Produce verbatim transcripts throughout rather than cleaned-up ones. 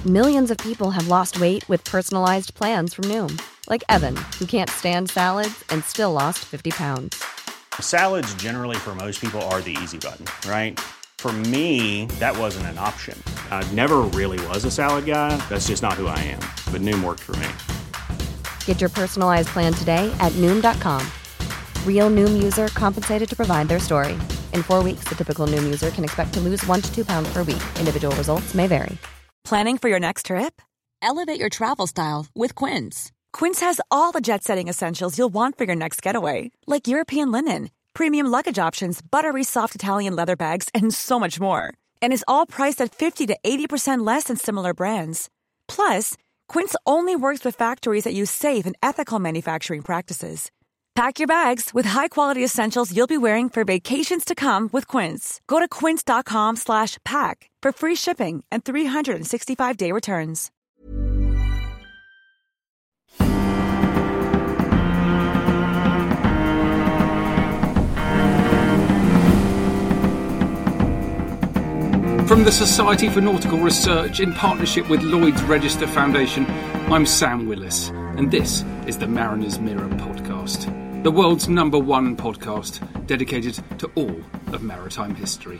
Millions of people have lost weight with personalized plans from Noom. Like Evan, who can't stand salads and still lost fifty pounds. Salads generally for most people are the easy button, right? For me, that wasn't an option. I never really was a salad guy. That's just not who I am. But Noom worked for me. Get your personalized plan today at Noom dot com. Real Noom user compensated to provide their story. In four weeks, the typical Noom user can expect to lose one to two pounds per week. Individual results may vary. Planning for your next trip? Elevate your travel style with Quince. Quince has all the jet-setting essentials you'll want for your next getaway, like European linen, premium luggage options, buttery soft Italian leather bags, and so much more. And is all priced at fifty to eighty percent less than similar brands. Plus, Quince only works with factories that use safe and ethical manufacturing practices. Pack your bags with high-quality essentials you'll be wearing for vacations to come with Quince. Go to quince.com slash pack for free shipping and three sixty-five day returns. From the Society for Nautical Research in partnership with Lloyd's Register Foundation, I'm Sam Willis, and this is the Mariner's Mirror podcast, the world's number one podcast dedicated to all of maritime history.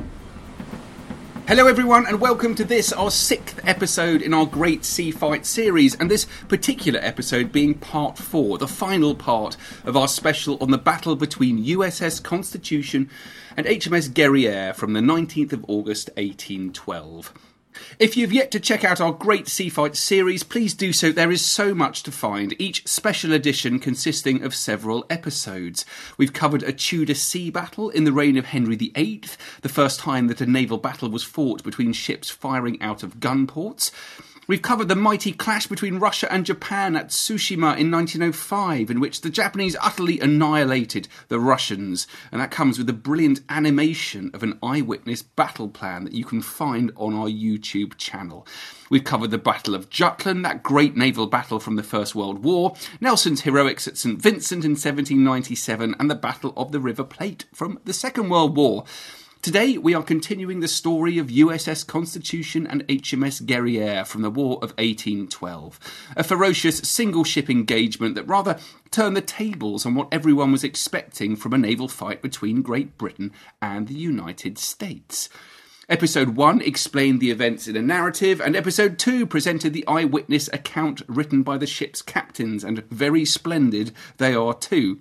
Hello everyone, and welcome to this, our sixth episode in our Great Sea Fight series, and this particular episode being part four, the final part of our special on the battle between U S S Constitution and H M S Guerriere from the nineteenth of August eighteen twelve. If you've yet to check out our Great Sea Fight series, please do so. There is so much to find, each special edition consisting of several episodes. We've covered a Tudor sea battle in the reign of Henry the Eighth, the first time that a naval battle was fought between ships firing out of gun ports. We've covered the mighty clash between Russia and Japan at Tsushima in nineteen oh five, in which the Japanese utterly annihilated the Russians, and that comes with a brilliant animation of an eyewitness battle plan that you can find on our YouTube channel. We've covered the Battle of Jutland, that great naval battle from the First World War, Nelson's heroics at Saint Vincent in seventeen ninety-seven, and the Battle of the River Plate from the Second World War. Today we are continuing the story of U S S Constitution and H M S Guerriere from the War of eighteen twelve. A ferocious single-ship engagement that rather turned the tables on what everyone was expecting from a naval fight between Great Britain and the United States. Episode one explained the events in a narrative, and Episode two presented the eyewitness account written by the ship's captains, and very splendid they are too.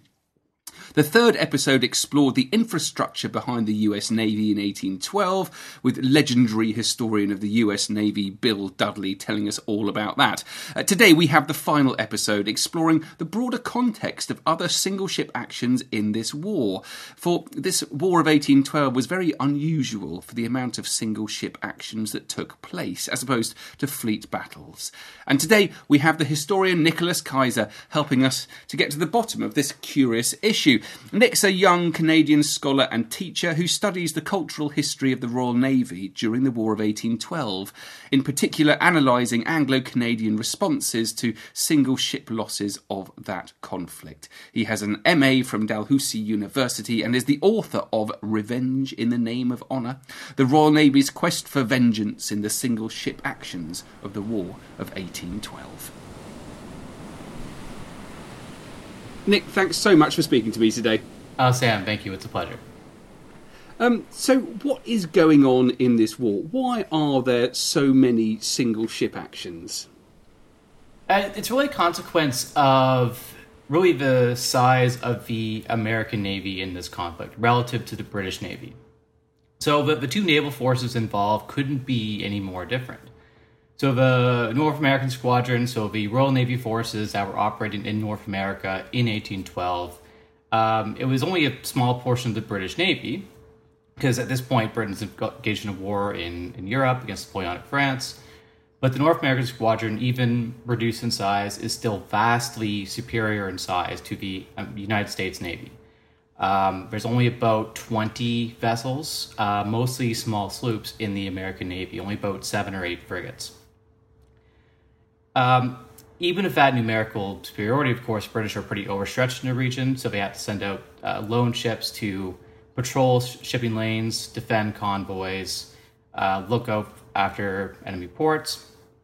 The third episode explored the infrastructure behind the U S Navy in eighteen twelve, with legendary historian of the U S Navy Bill Dudley telling us all about that. Uh, today we have the final episode exploring the broader context of other single-ship actions in this war. For this War of eighteen twelve was very unusual for the amount of single-ship actions that took place, as opposed to fleet battles. And today we have the historian Nicholas Kaiser helping us to get to the bottom of this curious issue. Nick's a young Canadian scholar and teacher who studies the cultural history of the Royal Navy during the War of eighteen twelve, in particular analysing Anglo-Canadian responses to single ship losses of that conflict. He has an M A from Dalhousie University and is the author of Revenge in the Name of Honour, the Royal Navy's quest for vengeance in the single ship actions of the War of eighteen twelve. Nick, thanks so much for speaking to me today. Oh, Sam, thank you. It's a pleasure. Um, so, what is going on in this war? Why are there so many single ship actions? Uh, it's really a consequence of really the size of the American Navy in this conflict relative to the British Navy. So the, the two naval forces involved couldn't be any more different. So the North American Squadron, so the Royal Navy forces that were operating in North America in eighteen twelve, um, it was only a small portion of the British Navy, because at this point Britain's engaged in a war in, in Europe against Napoleonic France. But the North American Squadron, even reduced in size, is still vastly superior in size to the um, United States Navy. Um, there's only about twenty vessels, uh, mostly small sloops, in the American Navy, only about seven or eight frigates. Um, even if that numerical superiority, of course, British are pretty overstretched in the region, so they have to send out uh, lone ships to patrol sh- shipping lanes, defend convoys, uh, look out after enemy ports.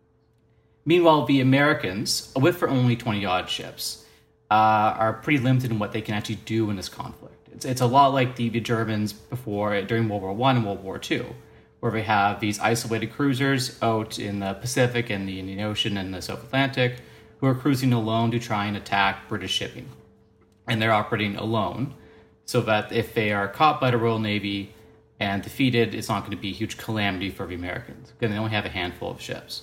Meanwhile, the Americans, with their only twenty-odd ships, uh, are pretty limited in what they can actually do in this conflict. It's, it's a lot like the, the Germans before, during World War One and World War Two, where they have these isolated cruisers out in the Pacific and the Indian Ocean and the South Atlantic who are cruising alone to try and attack British shipping. And they're operating alone, so that if they are caught by the Royal Navy and defeated, it's not going to be a huge calamity for the Americans, because they only have a handful of ships.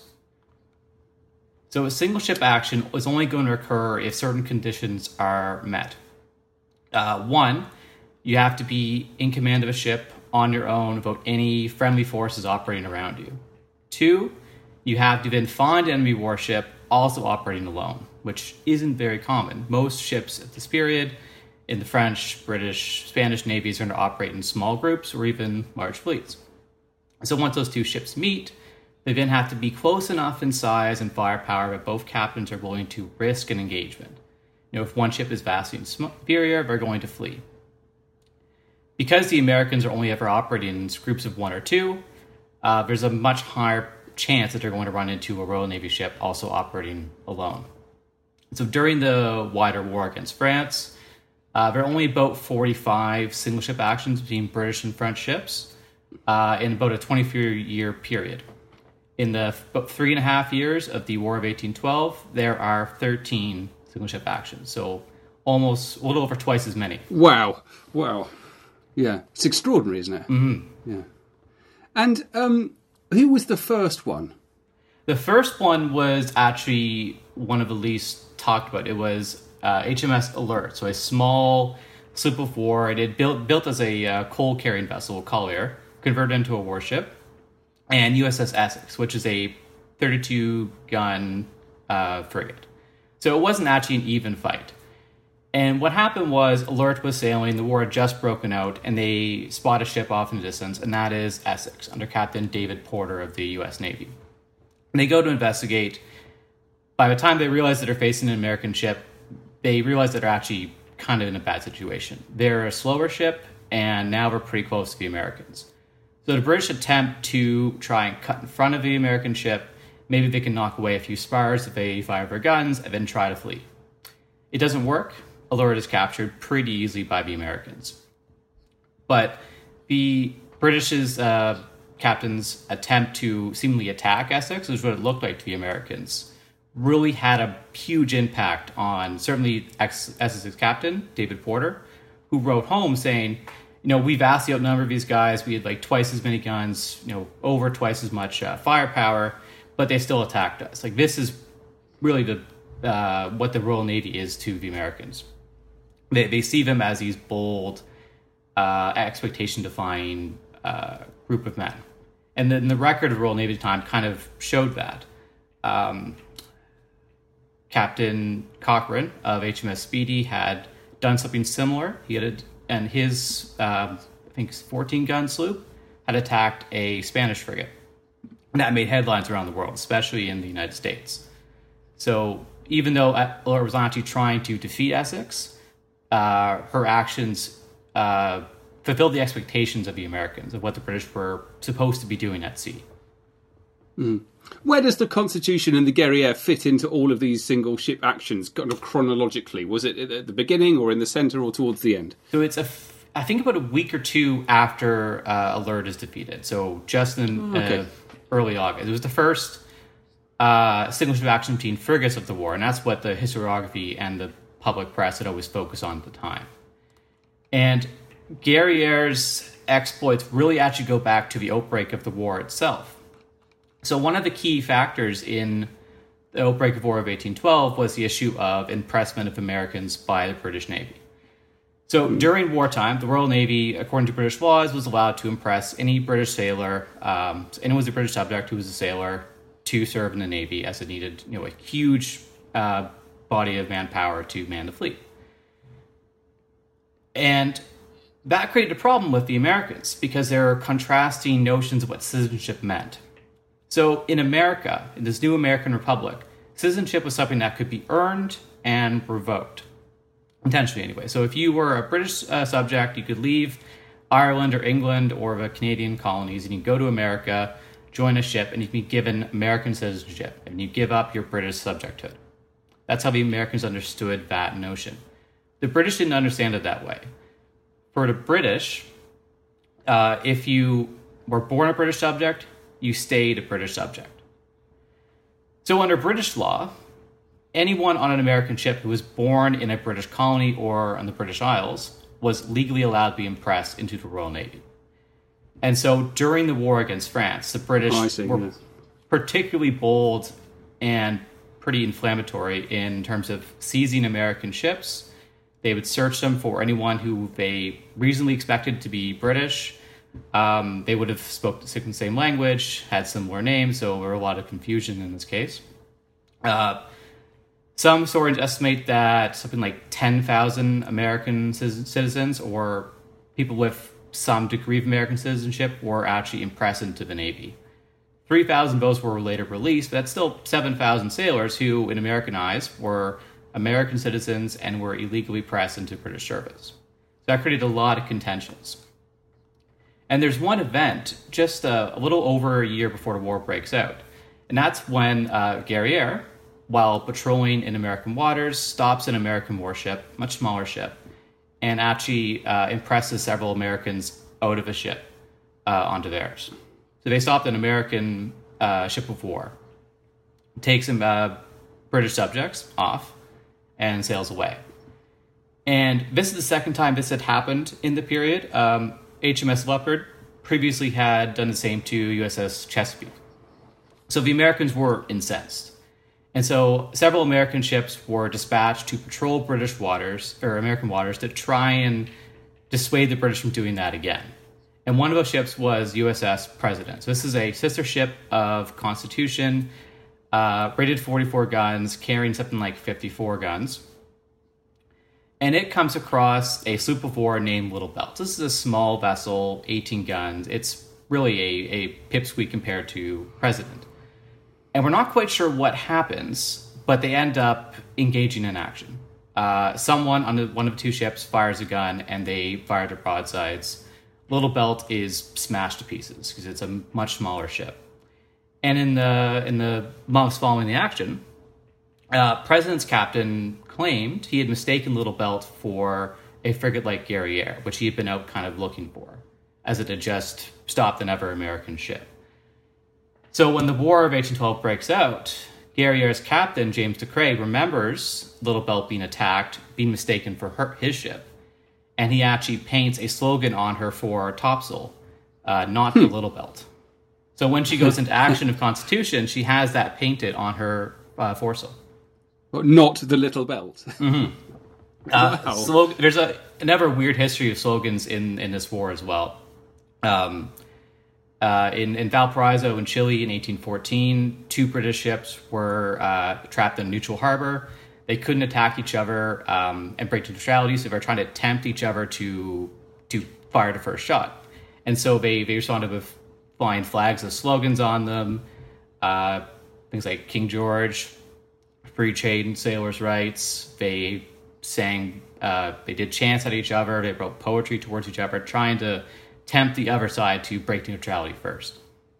So a single ship action is only going to occur if certain conditions are met. Uh, one, you have to be in command of a ship on your own without any friendly forces operating around you. Two, you have to then find an enemy warship also operating alone, which isn't very common. Most ships at this period in the French, British, Spanish navies are going to operate in small groups or even large fleets. So once those two ships meet, they then have to be close enough in size and firepower that both captains are willing to risk an engagement. You know, if one ship is vastly superior, they're going to flee. Because the Americans are only ever operating in groups of one or two, uh, there's a much higher chance that they're going to run into a Royal Navy ship also operating alone. So during the wider war against France, uh, there are only about forty-five single ship actions between British and French ships uh, in about a twenty-three year period. In the about three and a half years of the War of eighteen twelve, there are thirteen single ship actions. So almost a little over twice as many. Wow. Wow. Yeah. It's extraordinary, isn't it? Mm-hmm. Yeah. And um, who was the first one? The first one was actually one of the least talked about. It was uh, H M S Alert, so a small sloop of war. It had built built as a uh, coal-carrying vessel, collier, converted into a warship, and U S S Essex, which is a thirty-two gun uh, frigate. So it wasn't actually an even fight. And what happened was Alert was sailing, the war had just broken out, and they spot a ship off in the distance, and that is Essex, under Captain David Porter of the U S Navy. And they go to investigate. By the time they realize that they're facing an American ship, they realize that they're actually kind of in a bad situation. They're a slower ship, and now we're pretty close to the Americans. So the British attempt to try and cut in front of the American ship. Maybe they can knock away a few spars if they fire their guns, and then try to flee. It doesn't work. Alert is captured pretty easily by the Americans. But the British's uh, captain's attempt to seemingly attack Essex, which is what it looked like to the Americans, really had a huge impact on certainly Essex's captain, David Porter, who wrote home saying, you know, we vastly outnumbered these guys. We had like twice as many guns, you know, over twice as much uh, firepower, but they still attacked us. Like, this is really the uh, what the Royal Navy is to the Americans. They they see them as these bold, uh, expectation-defying uh, group of men. And then the record of the Royal Navy at the time kind of showed that. Um, Captain Cochrane of H M S Speedy had done something similar. He had, a, and his, uh, I think, fourteen-gun sloop had attacked a Spanish frigate. And that made headlines around the world, especially in the United States. So even though Alert was actually trying to defeat Essex, Uh, her actions uh, fulfilled the expectations of the Americans, of what the British were supposed to be doing at sea. Mm. Where does the Constitution and the Guerriere fit into all of these single ship actions, kind of chronologically? Was it at the beginning or in the centre or towards the end? So it's, a f- I think, about a week or two after uh, Alert is defeated. So just in okay. uh, early August. It was the first uh, single ship action between frigates of the war, and that's what the historiography and the public press had always focused on at the time. And Guerriere's exploits really actually go back to the outbreak of the war itself. So one of the key factors in the outbreak of War of eighteen twelve was the issue of impressment of Americans by the British Navy. So during wartime, the Royal Navy, according to British laws, was allowed to impress any British sailor, um, anyone who was a British subject who was a sailor, to serve in the Navy, as it needed, you know, a huge uh, body of manpower to man the fleet. And that created a problem with the Americans because there are contrasting notions of what citizenship meant. So in America, in this new American Republic, citizenship was something that could be earned and revoked. Intentionally, anyway. So if you were a British uh, subject, you could leave Ireland or England or the Canadian colonies and you could go to America, join a ship and you can be given American citizenship and you give up your British subjecthood. That's how the Americans understood that notion. The British didn't understand it that way. For the British, uh, if you were born a British subject, you stayed a British subject. So under British law, anyone on an American ship who was born in a British colony or on the British Isles was legally allowed to be impressed into the Royal Navy. And so during the war against France, the British oh, see, were yes. particularly bold and pretty inflammatory in terms of seizing American ships. They would search them for anyone who they reasonably expected to be British. Um, they would have spoken the same language, had similar names, so there were a lot of confusion in this case. Uh, some historians estimate that something like ten thousand American citizens or people with some degree of American citizenship were actually impressed into the Navy. three thousand those were later released, but that's still seven thousand sailors who, in American eyes, were American citizens and were illegally pressed into British service. So that created a lot of contentions. And there's one event just a, a little over a year before the war breaks out. And that's when uh, Guerriere, while patrolling in American waters, stops an American warship, much smaller ship, and actually uh, impresses several Americans out of a ship uh, onto theirs. So they stopped an American uh, ship of war, takes some uh, British subjects off, and sails away. And this is the second time this had happened in the period. Um, H M S Leopard previously had done the same to U S S Chesapeake. So the Americans were incensed. And so several American ships were dispatched to patrol British waters, or American waters, to try and dissuade the British from doing that again. And one of those ships was U S S President. So this is a sister ship of Constitution, uh, rated forty-four guns, carrying something like fifty-four guns. And it comes across a sloop of war named Little Belt. This is a small vessel, eighteen guns. It's really a, a pipsqueak compared to President. And we're not quite sure what happens, but they end up engaging in action. Uh, someone on the, one of the two ships fires a gun, and they fire their broadsides. Little Belt is smashed to pieces because it's a much smaller ship. And in the in the months following the action, uh, President's captain claimed he had mistaken Little Belt for a frigate like Guerriere, which he had been out kind of looking for, as it had just stopped another American ship. So when the War of eighteen twelve breaks out, Guerriere's captain, James de Craye, remembers Little Belt being attacked, being mistaken for her, his ship, and he actually paints a slogan on her for topsail, uh, not the Little Belt. So when she goes into action of Constitution, she has that painted on her uh, foresail. Well, not the Little Belt. Mm-hmm. Uh, wow. Slog- there's a, another weird history of slogans in, in this war as well. Um, uh, in, in Valparaiso in Chile in eighteen fourteen, two British ships were uh, trapped in a neutral harbor. They couldn't attack each other um, and break to neutrality, so they were trying to tempt each other to to fire the first shot. And so they, they responded with flying flags with slogans on them, uh, things like King George, free trade and sailors' rights. They sang, uh, they did chants at each other. They wrote poetry towards each other, trying to tempt the other side to break neutrality first.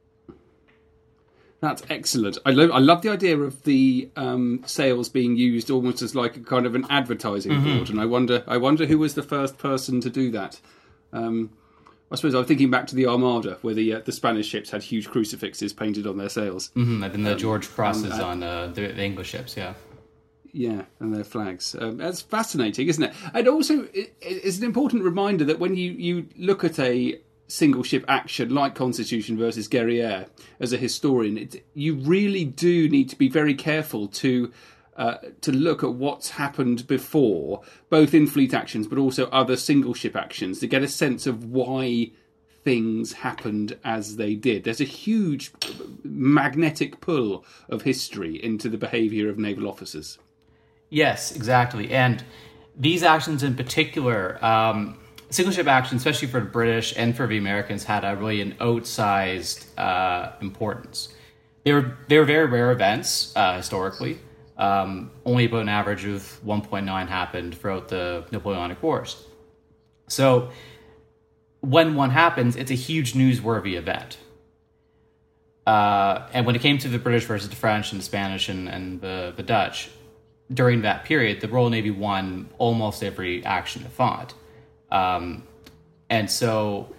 That's excellent. I love, I love the idea of the um, sails being used almost as like a kind of an advertising Mm-hmm. board. And I wonder, I wonder who was the first person to do that. Um, I suppose I was thinking back to the Armada, where the uh, the Spanish ships had huge crucifixes painted on their sails. Mm-hmm. And then the Um, George crosses and, uh, on uh, the, the English ships, yeah. Yeah, and their flags. Um, that's fascinating, isn't it? And also, it, it's an important reminder that when you, you look at a single ship action like Constitution versus Guerriere, as a historian, it, you really do need to be very careful to uh, to look at what's happened before, both in fleet actions but also other single ship actions, to get a sense of why things happened as they did. There's a huge magnetic pull of history into the behaviour of naval officers. Yes, exactly. And these actions in particular, um, single ship action, especially for the British and for the Americans, had a really an outsized uh, importance. They were they were very rare events uh, historically. Um, only about an average of one point nine happened throughout the Napoleonic Wars. So when one happens, it's a huge newsworthy event. Uh, and when it came to the British versus the French and the Spanish and, and the, the Dutch, during that period, the Royal Navy won almost every action it fought. Um, and so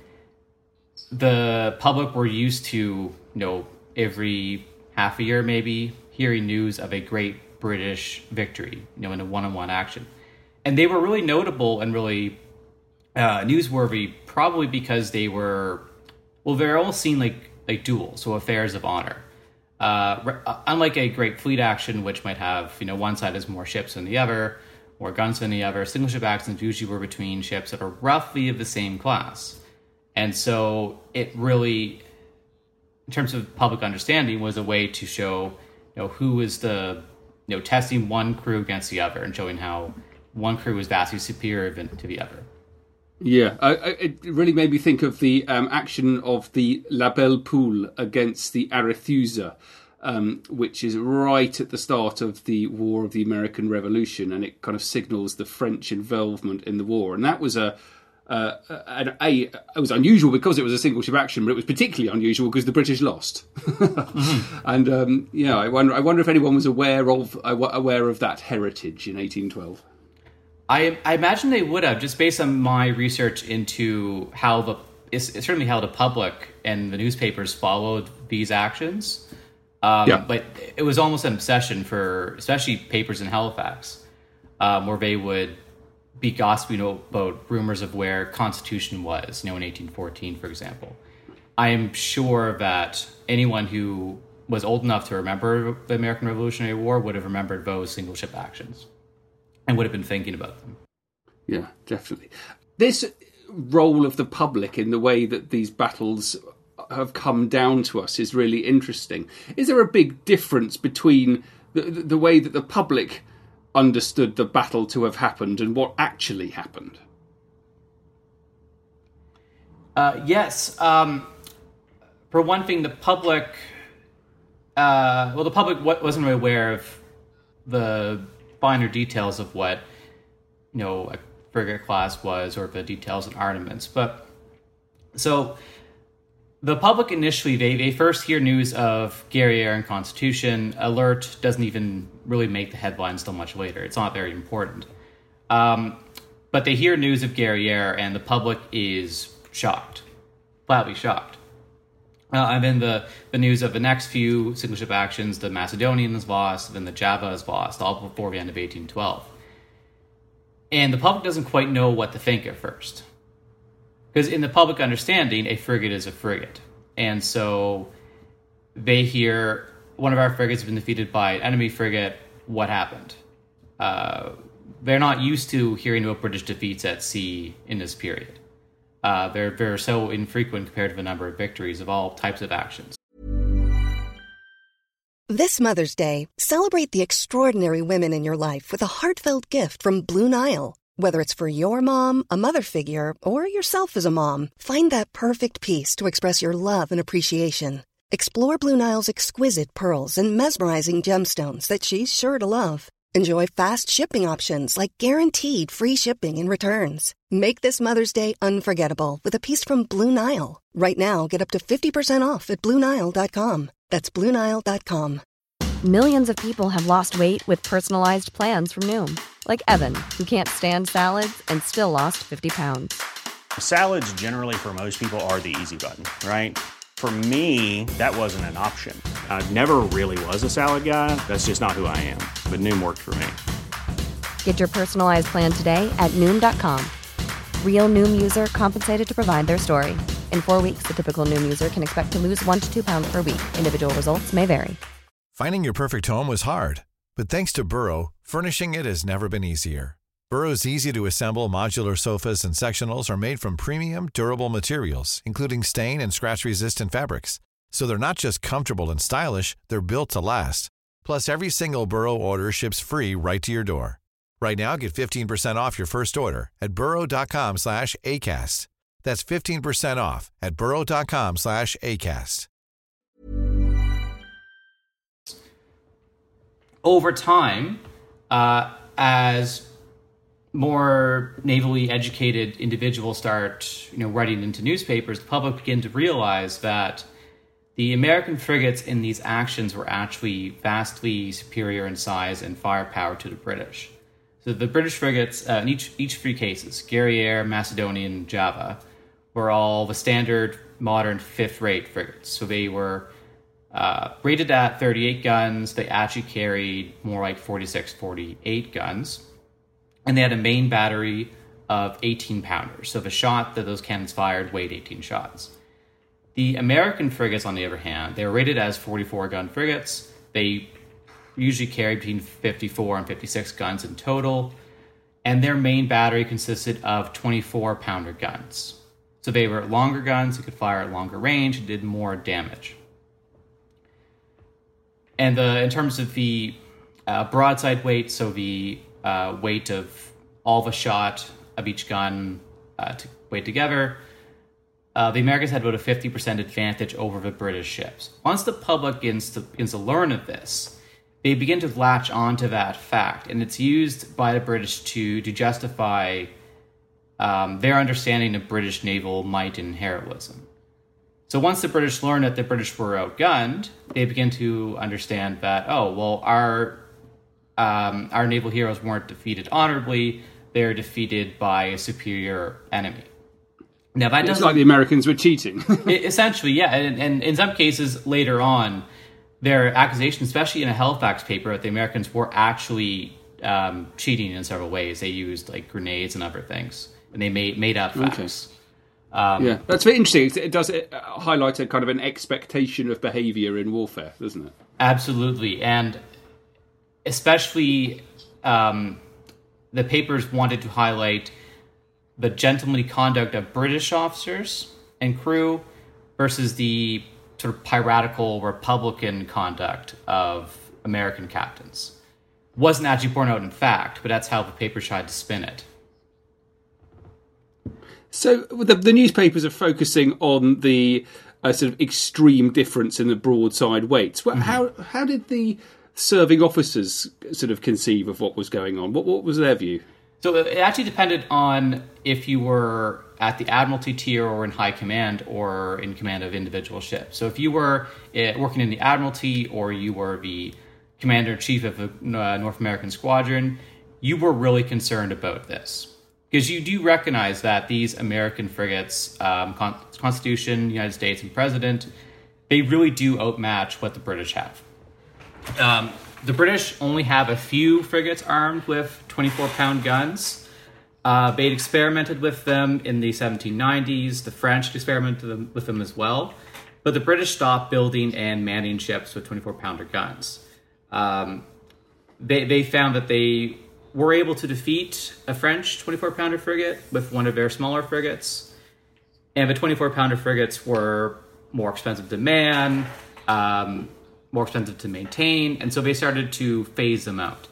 the public were used to, you know, every half a year maybe hearing news of a great British victory, you know, in a one-on-one action. And they were really notable and really uh, newsworthy, probably because they were, well, they're all seen like like duels, so affairs of honor. Uh, unlike a great fleet action, which might have, you know, one side has more ships than the other, more guns than the other, single ship actions usually were between ships that are roughly of the same class. And so it really, in terms of public understanding, was a way to show, you know, who is the, you know, testing one crew against the other and showing how one crew is vastly superior to the other. Yeah, I, I, it really made me think of the um, action of the La Belle Poule against the Arethusa, um, which is right at the start of the War of the American Revolution, and it kind of signals the French involvement in the war. And that was a, uh, a, a it was unusual because it was a single ship action, but it was particularly unusual because the British lost. mm-hmm. And um, yeah, I wonder, I wonder if anyone was aware of aware of that heritage in eighteen twelve. I, I imagine they would have, just based on my research into how the, it's, it's certainly how the public and the newspapers followed these actions. Um, yeah. But it was almost an obsession for, especially papers in Halifax, um, where they would be gossiping about rumors of where Constitution was, you know, in eighteen fourteen, for example. I am sure that anyone who was old enough to remember the American Revolutionary War would have remembered those single ship actions and would have been thinking about them. Yeah, definitely. This role of the public in the way that these battles have come down to us is really interesting. Is there a big difference between the, the way that the public understood the battle to have happened and what actually happened? Uh, yes. Um, for one thing, the public... Uh, well, the public wasn't really aware of the finer details of what, you know, a frigate class was, or the details of armaments. But so the public initially, they, they first hear news of Guerriere and Constitution. Alert doesn't even really make the headlines till much later. It's not very important. Um, but they hear news of Guerriere and the public is shocked, flatly shocked. Uh, and then the, the news of the next few single ship actions, the Macedonian is lost, then the Java is lost, all before the end of eighteen twelve. And the public doesn't quite know what to think at first. Because in the public understanding, a frigate is a frigate. And so they hear, one of our frigates has been defeated by an enemy frigate, what happened? Uh, they're not used to hearing about British defeats at sea in this period. Uh, they're, they're so infrequent compared to the number of victories of all types of actions. This Mother's Day, celebrate the extraordinary women in your life with a heartfelt gift from Blue Nile. Whether it's for your mom, a mother figure, or yourself as a mom, find that perfect piece to express your love and appreciation. Explore Blue Nile's exquisite pearls and mesmerizing gemstones that she's sure to love. Enjoy fast shipping options like guaranteed free shipping and returns. Make this Mother's Day unforgettable with a piece from Blue Nile. Right now, get up to fifty percent off at Blue Nile dot com. That's Blue Nile dot com. Millions of people have lost weight with personalized plans from Noom. Like Evan, who can't stand salads and still lost fifty pounds. Salads generally for most people are the easy button, right? For me, that wasn't an option. I never really was a salad guy. That's just not who I am. But Noom worked for me. Get your personalized plan today at Noom dot com. Real Noom user compensated to provide their story. In four weeks, the typical Noom user can expect to lose one to two pounds per week. Individual results may vary. Finding your perfect home was hard, but thanks to Burrow, furnishing it has never been easier. Burrow's easy-to-assemble modular sofas and sectionals are made from premium, durable materials, including stain and scratch-resistant fabrics. So they're not just comfortable and stylish, they're built to last. Plus, every single Burrow order ships free right to your door. Right now, get fifteen percent off your first order at burrow dot com slash ACAST. That's fifteen percent off at burrow dot com slash ACAST. Over time, uh, as more navally educated individuals start, you know, writing into newspapers, the public begin to realize that The American frigates in these actions were actually vastly superior in size and firepower to the British. So the British frigates, uh, in each, each three cases, Guerriere, Macedonian, Java, were all the standard modern fifth-rate frigates. So they were uh, rated at thirty-eight guns. They actually carried more like forty-six, forty-eight guns. And they had a main battery of eighteen pounders. So the shot that those cannons fired weighed eighteen shots. The American frigates, on the other hand, they were rated as forty-four gun frigates. They usually carried between fifty-four and fifty-six guns in total. And their main battery consisted of twenty-four pounder guns. So they were longer guns, they could fire at longer range, and did more damage. And the, in terms of the uh, broadside weight, so the uh, weight of all the shot of each gun uh, to weighed together, uh, the Americans had about a fifty percent advantage over the British ships. Once the public begins to, begins to learn of this, they begin to latch onto that fact, and it's used by the British to, to justify um, their understanding of British naval might and heroism. So once the British learn that the British were outgunned, they begin to understand that, oh, well, our um, our naval heroes weren't defeated honorably, they're defeated by a superior enemy. Now, that it's doesn't, like the Americans were cheating. Essentially, yeah, and, and in some cases later on, their accusations, especially in a Halifax paper, that the Americans were actually um, cheating in several ways. They used like grenades and other things, and they made made up facts. Okay. Um, yeah, that's very interesting. It does it highlight a kind of an expectation of behaviour in warfare, doesn't it? Absolutely, and especially um, the papers wanted to highlight the gentlemanly conduct of British officers and crew versus the sort of piratical Republican conduct of American captains. Wasn't actually borne out in fact, but that's how the papers tried to spin it. So the, the newspapers are focusing on the uh, sort of extreme difference in the broadside weights. Well, mm-hmm. How how did the serving officers sort of conceive of what was going on? What what was their view? So it actually depended on if you were at the Admiralty tier or in high command or in command of individual ships. So if you were uh, working in the Admiralty or you were the commander-in-chief of the uh, North American Squadron, you were really concerned about this. Because you do recognize that these American frigates, um, Con- Constitution, United States, and President, they really do outmatch what the British have. Um, the British only have a few frigates armed with twenty-four pound guns. Uh, they'd experimented with them in the seventeen nineties. The French experimented with them as well. But the British stopped building and manning ships with twenty-four pounder guns. Um, they, they found that they were able to defeat a French twenty-four pounder frigate with one of their smaller frigates. And the twenty-four pounder frigates were more expensive to man, um, more expensive to maintain, and so they started to phase them out.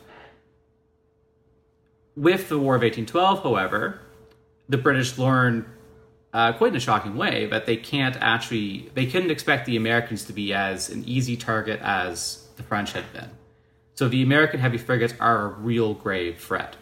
With the War of eighteen twelve, however, the British learned, uh, quite in a shocking way, that they can't actually, they couldn't expect the Americans to be as an easy target as the French had been. So the American heavy frigates are a real grave threat.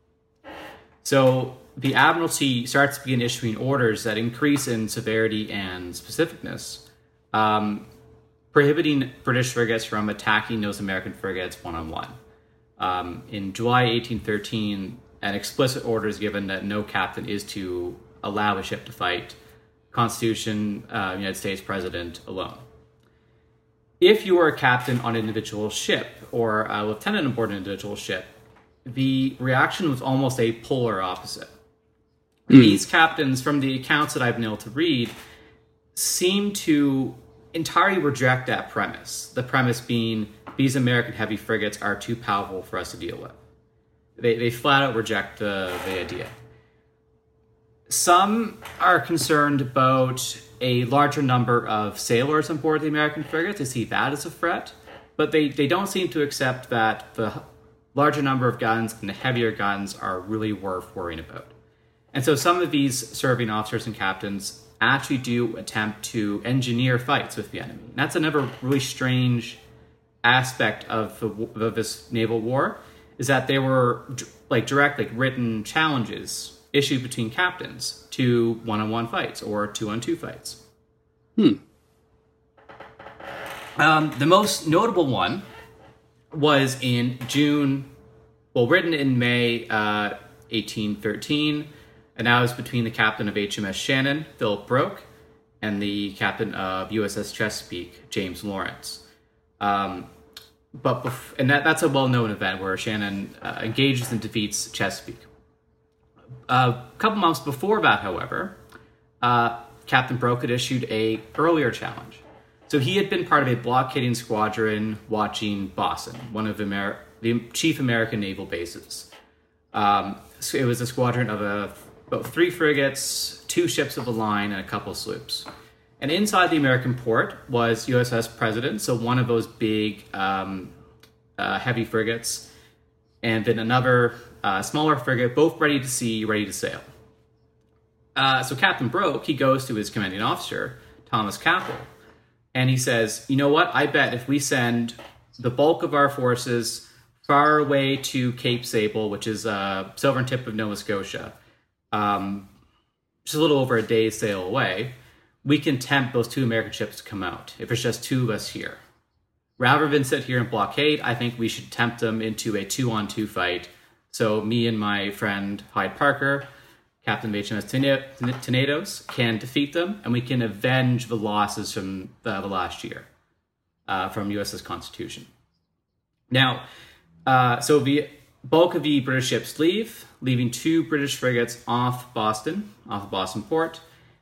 So the Admiralty starts to begin issuing orders that increase in severity and specificness, um, prohibiting British frigates from attacking those American frigates one-on-one. Um, in July eighteen thirteen, an explicit order is given that no captain is to allow a ship to fight Constitution, uh, United States President alone. If you were a captain on an individual ship or a lieutenant aboard an individual ship, the reaction was almost a polar opposite. Mm. These captains, from the accounts that I've been able to read, seem to entirely reject that premise. The premise being these American heavy frigates are too powerful for us to deal with. They, they flat out reject the, the idea. Some are concerned about a larger number of sailors on board the American frigates. They see that as a threat, but they, they don't seem to accept that the larger number of guns and the heavier guns are really worth worrying about. And so some of these serving officers and captains actually do attempt to engineer fights with the enemy. And that's another really strange aspect of, the, of this naval war, is that there were like direct, like written challenges issued between captains to one-on-one fights or two-on-two fights. Hmm. Um, the most notable one was in June, well, written in May uh, eighteen thirteen, and that was between the captain of H M S Shannon, Philip Broke, and the captain of U S S Chesapeake, James Lawrence. Um, but bef- and that, that's a well-known event where Shannon uh, engages and defeats Chesapeake. Uh, a couple months before that, however, uh, Captain Broke had issued a earlier challenge. So he had been part of a blockading squadron watching Boston, one of Amer- the chief American naval bases. Um, so it was a squadron of a, about three frigates, two ships of the line, and a couple sloops. And inside the American port was U S S President, so one of those big um, uh, heavy frigates, and then another uh, smaller frigate, both ready to sea, ready to sail. Uh, so Captain Broke, he goes to his commanding officer, Thomas Capel, and he says, you know what, I bet if we send the bulk of our forces far away to Cape Sable, which is a southern tip of Nova Scotia, um, just a little over a day's sail away, we can tempt those two American ships to come out, if it's just two of us here. Rather than sit here and blockade, I think we should tempt them into a two-on-two fight. So me and my friend Hyde Parker, captain of H M S Tenedos, can defeat them, and we can avenge the losses from the, the last year uh, from U S S Constitution. Now, uh, so the bulk of the British ships leave, leaving two British frigates off Boston, off Boston port,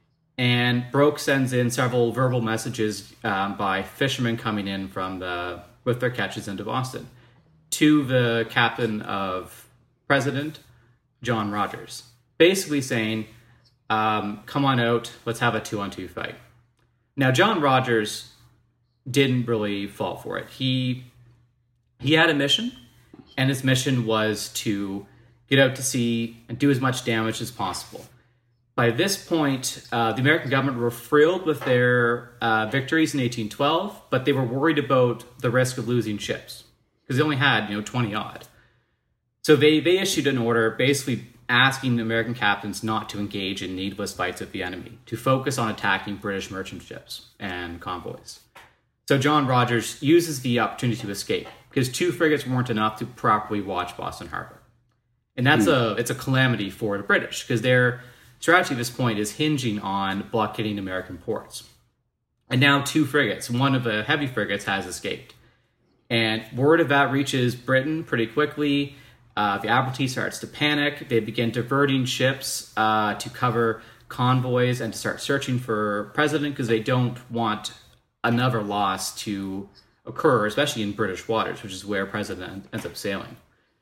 and Broke sends in several verbal messages um, by fishermen coming in from the with their catches into Boston to the captain of President, John Rogers, basically saying, um, come on out, let's have a two-on-two fight. Now, John Rogers didn't really fall for it. He he had a mission, and his mission was to get out to sea and do as much damage as possible. By this point, uh, the American government were thrilled with their uh, victories in eighteen twelve, but they were worried about the risk of losing ships because they only had, you know, twenty odd. So they, they issued an order basically asking the American captains not to engage in needless fights with the enemy, to focus on attacking British merchant ships and convoys. So John Rogers uses the opportunity to escape because two frigates weren't enough to properly watch Boston Harbor. And that's mm. a it's a calamity for the British because their strategy at this point is hinging on blockading American ports. And now two frigates, one of the heavy frigates has escaped. And word of that reaches Britain pretty quickly. Uh, the Admiralty starts to panic. They begin diverting ships uh, to cover convoys and to start searching for President because they don't want another loss to occur, especially in British waters, which is where President ends up sailing.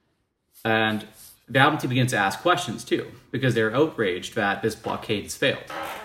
And the Admiralty begins to ask questions, too, because they're outraged that this blockade has failed.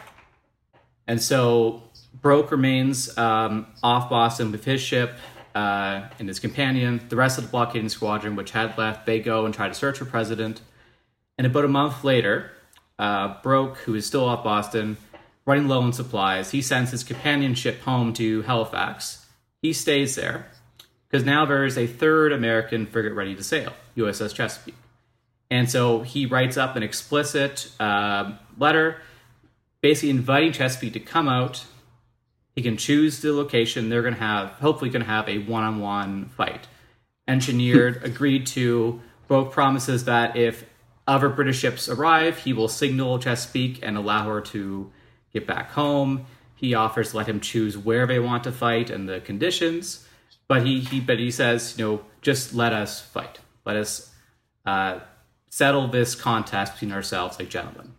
And so Broke remains um, off Boston with his ship uh, and his companion. The rest of the blockading squadron, which had left, they go and try to search for President. And about a month later, uh, Broke, who is still off Boston, running low on supplies, he sends his companion ship home to Halifax. He stays there, because now there is a third American frigate ready to sail, U S S Chesapeake. And so he writes up an explicit uh, letter basically inviting Chesapeake to come out. He can choose the location. They're going to have, hopefully going to have a one-on-one fight. Engineered, agreed to. Broke promises that if other British ships arrive, he will signal Chesapeake and allow her to get back home. He offers to let him choose where they want to fight and the conditions. But he, he, but he says, you know, just let us fight. Let us uh, settle this contest between ourselves like gentlemen.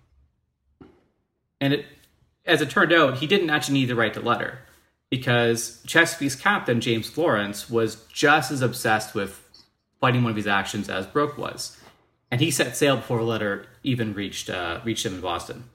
And it, as it turned out, he didn't actually need to write the letter because Chesapeake's captain, James Lawrence, was just as obsessed with fighting one of his actions as Broke was. And he set sail before the letter even reached uh, reached him in Boston.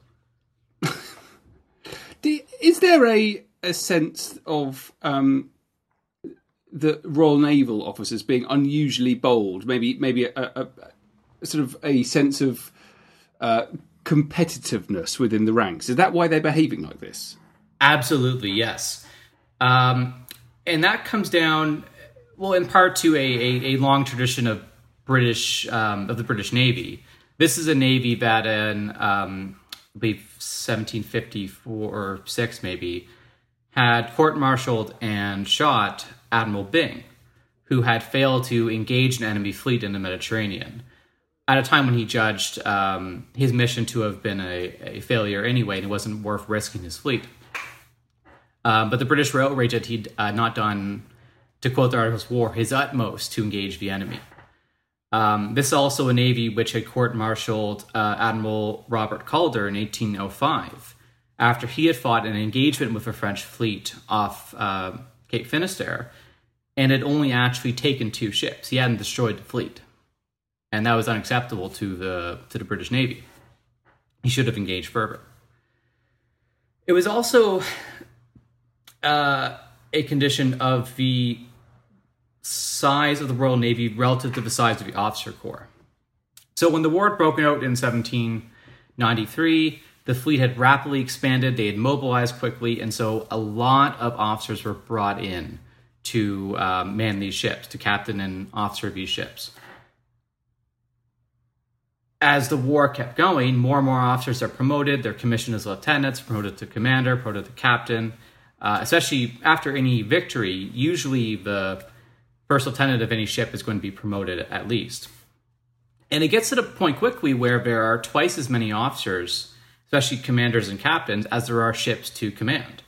Do, is there a, a sense of um, the Royal Naval officers being unusually bold? Maybe maybe a, a, a sort of a sense of uh, competitiveness within the ranks. Is that why they're behaving like this? Absolutely, yes. Um, and that comes down, well, in part to a, a, a long tradition of British um, of the British Navy. This is a Navy that in, um, I believe, seventeen fifty-four or six maybe, had court-martialed and shot Admiral Byng, who had failed to engage an enemy fleet in the Mediterranean, at a time when he judged um, his mission to have been a, a failure anyway, and it wasn't worth risking his fleet. Um, but the British were outraged that he'd uh, not done, to quote the Articles of War, his utmost to engage the enemy. Um, this is also a navy which had court-martialed uh, Admiral Robert Calder in eighteen oh five, after he had fought an engagement with a French fleet off uh, Cape Finisterre, and had only actually taken two ships. He hadn't destroyed the fleet. And that was unacceptable to the to the British Navy. He should have engaged further. It was also uh, a condition of the size of the Royal Navy relative to the size of the officer corps. So when the war had broken out in seventeen ninety-three, the fleet had rapidly expanded, they had mobilized quickly, and so a lot of officers were brought in to uh, man these ships, to captain and officer these ships. As the war kept going, more and more officers are promoted. They're commissioned as lieutenants, promoted to commander, promoted to captain. Uh, especially after any victory, usually the first lieutenant of any ship is going to be promoted at least. And it gets to the point quickly where there are twice as many officers, especially commanders and captains, as there are ships to command.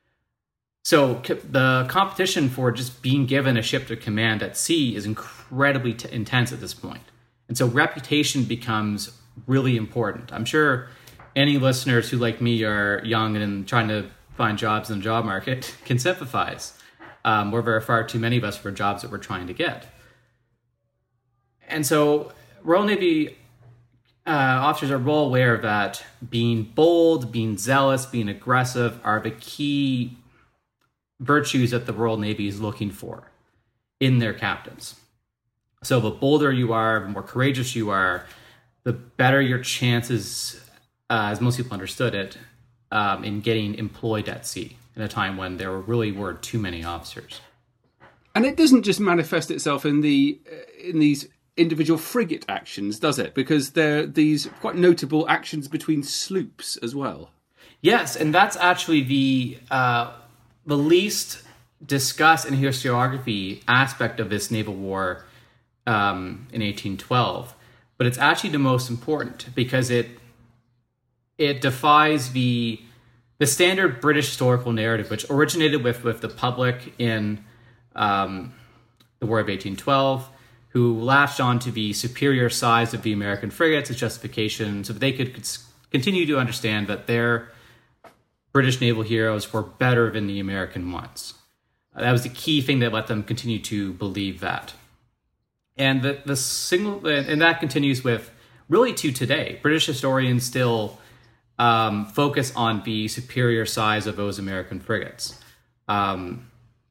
So the competition for just being given a ship to command at sea is incredibly t- intense at this point. And so reputation becomes really important. I'm sure any listeners who, like me, are young and trying to find jobs in the job market can sympathize. Um, where there are far too many of us for jobs that we're trying to get. And so Royal Navy uh, officers are well aware that being bold, being zealous, being aggressive are the key virtues that the Royal Navy is looking for in their captains. So the bolder you are, the more courageous you are, the better your chances, uh, as most people understood it, um, in getting employed at sea in a time when there really were too many officers. And it doesn't just manifest itself in the uh, in these individual frigate actions, does it? Because there are these quite notable actions between sloops as well. Yes, and that's actually the uh, the least discussed in historiography aspect of this naval war um, in eighteen twelve, but it's actually the most important because it it defies the the standard British historical narrative, which originated with with the public in um, the War of eighteen twelve, who latched on to the superior size of the American frigates as justification so that they could continue to understand that their British naval heroes were better than the American ones. Uh, that was the key thing that let them continue to believe that. And the, the single, and that continues with really to today. British historians still um, focus on the superior size of those American frigates um,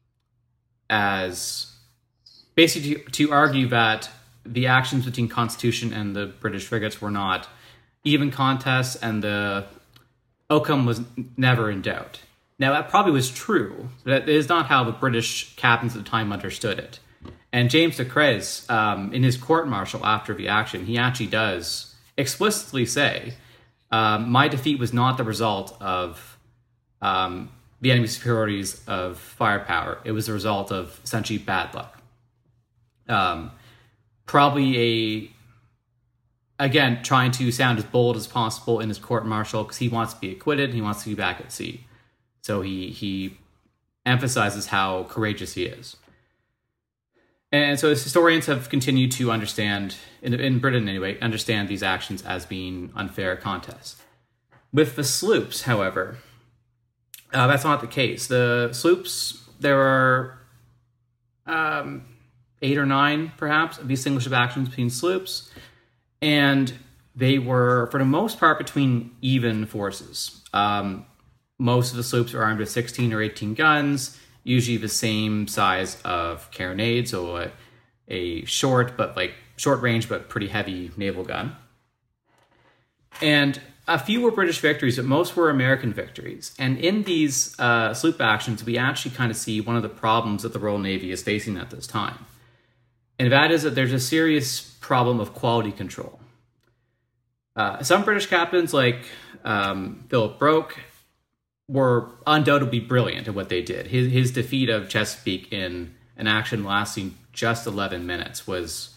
as basically to, to argue that the actions between Constitution and the British frigates were not even contests and the outcome was never in doubt. Now, that probably was true, but it is not how the British captains at the time understood it. And James de Crez, um, in his court-martial after the action, he actually does explicitly say, um, my defeat was not the result of um, the enemy's superiorities of firepower. It was the result of essentially bad luck. Um, probably a, again, trying to sound as bold as possible in his court-martial because he wants to be acquitted, he wants to be back at sea. So he he emphasizes how courageous he is. And so historians have continued to understand, in, in Britain anyway, understand these actions as being unfair contests. With the sloops, however, uh, that's not the case. The sloops, there are um, eight or nine, perhaps, of these single ship actions between sloops, and they were, for the most part, between even forces. Um, most of the sloops are armed with sixteen or eighteen guns, usually the same size of carronade, so a, a short but like short range but pretty heavy naval gun. And a few were British victories, but most were American victories. And in these uh, sloop actions, we actually kind of see one of the problems that the Royal Navy is facing at this time. And that is that there's a serious problem of quality control. Uh, some British captains, like um, Philip Broke, were undoubtedly brilliant at what they did. His, his defeat of Chesapeake in an action lasting just eleven minutes was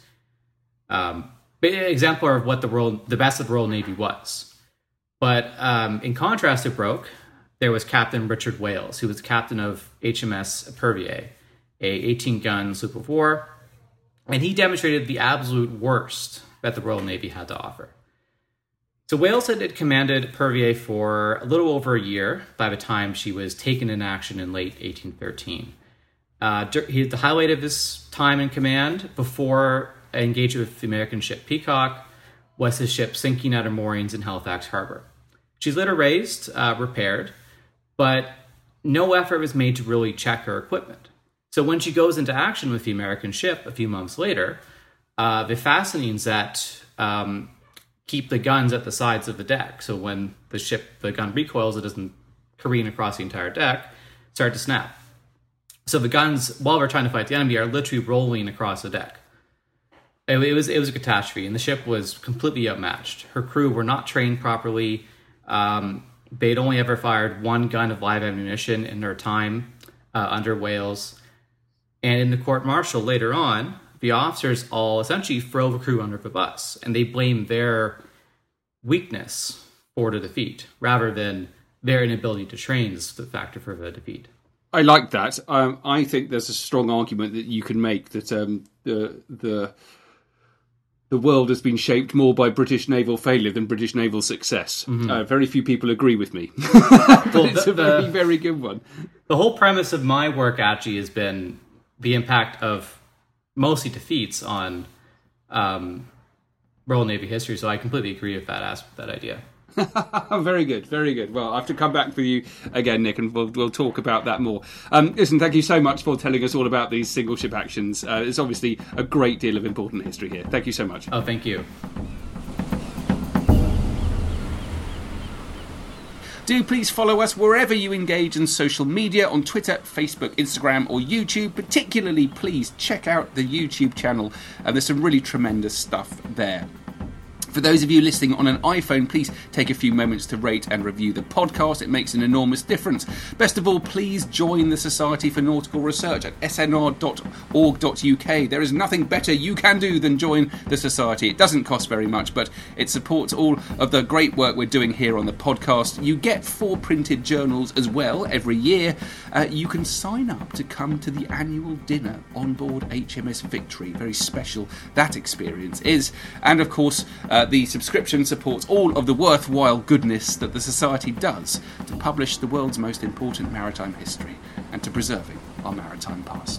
um, an exemplar of what the Royal, the best of the Royal Navy was. But um, in contrast to Broke, there was Captain Richard Wales, who was captain of H M S Epervier, a eighteen-gun sloop of war, and he demonstrated the absolute worst that the Royal Navy had to offer. So Wales had commanded Epervier for a little over a year by the time she was taken in action in late eighteen thirteen. Uh, he had the highlight of his time in command before engaging with the American ship Peacock was his ship sinking at her moorings in Halifax Harbor. She's later raised, uh, repaired, but no effort was made to really check her equipment. So when she goes into action with the American ship a few months later, uh, the fastenings that um, keep the guns at the sides of the deck, so when the ship, the gun recoils, it doesn't careen across the entire deck, start to snap. So the guns, while we're trying to fight the enemy, are literally rolling across the deck. It, it was it was a catastrophe, and the ship was completely outmatched. Her crew were not trained properly. Um, they'd only ever fired one gun of live ammunition in their time uh, under Wales. And in the court-martial later on, the officers all essentially throw the crew under the bus, and they blame their weakness for the defeat, rather than their inability to train as the factor for the defeat. I like that. Um, I think there's a strong argument that you can make that um, the the the world has been shaped more by British naval failure than British naval success. Mm-hmm. Uh, very few people agree with me, but well, it's the, a very, the, very good one. The whole premise of my work actually has been the impact of mostly defeats on um, Royal Navy history, so I completely agree with that aspect, that idea. Very good, very good. Well, I have to come back for you again, Nick, and we'll, we'll talk about that more. Um, listen, thank you so much for telling us all about these single ship actions. Uh, there's obviously a great deal of important history here. Thank you so much. Oh, thank you. Do please follow us wherever you engage in social media, on Twitter, Facebook, Instagram or YouTube. Particularly, please check out the YouTube channel. Uh, there's some really tremendous stuff there. For those of you listening on an iPhone, please take a few moments to rate and review the podcast. It makes an enormous difference. Best of all, please join the Society for Nautical Research at s n r dot org dot u k. There is nothing better you can do than join the Society. It doesn't cost very much, but it supports all of the great work we're doing here on the podcast. You get four printed journals as well every year. Uh, you can sign up to come to the annual dinner on board H M S Victory. Very special that experience is. And of course, uh, the subscription supports all of the worthwhile goodness that the Society does to publish the world's most important maritime history and to preserving our maritime past.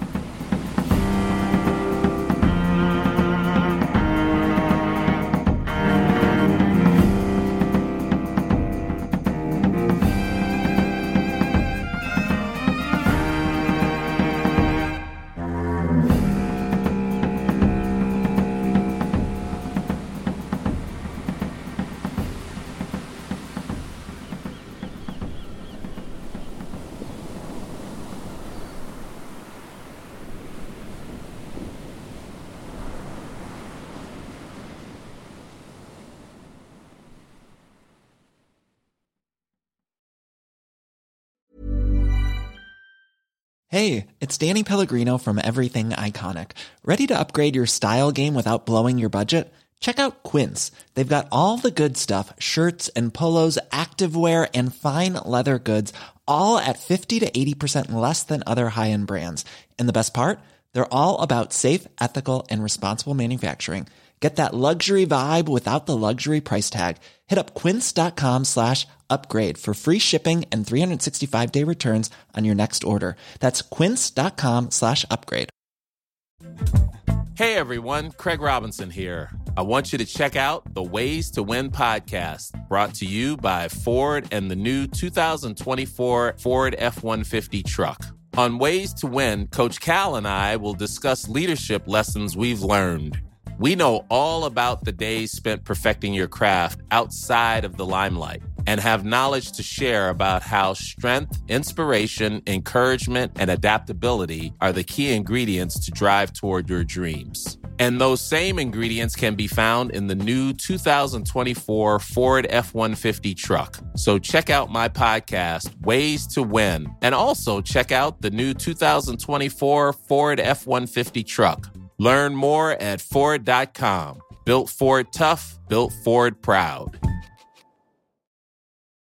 Hey, it's Danny Pellegrino from Everything Iconic. Ready to upgrade your style game without blowing your budget? Check out Quince. They've got all the good stuff, shirts and polos, activewear, and fine leather goods, all at fifty to eighty percent less than other high-end brands. And the best part? They're all about safe, ethical, and responsible manufacturing. Get that luxury vibe without the luxury price tag. Hit up quince.com slash upgrade for free shipping and three sixty-five day returns on your next order. That's quince.com slash upgrade. Hey everyone, Craig Robinson here. I want you to check out the Ways to Win podcast, brought to you by Ford and the new two thousand twenty-four Ford F one fifty truck. On Ways to Win, Coach Cal and I will discuss leadership lessons we've learned. We know all about the days spent perfecting your craft outside of the limelight and have knowledge to share about how strength, inspiration, encouragement, and adaptability are the key ingredients to drive toward your dreams. And those same ingredients can be found in the new two thousand twenty-four Ford F one fifty truck. So check out my podcast, Ways to Win, and also check out the new two thousand twenty-four Ford F one fifty truck. Learn more at Ford dot com. Built Ford tough, built Ford proud.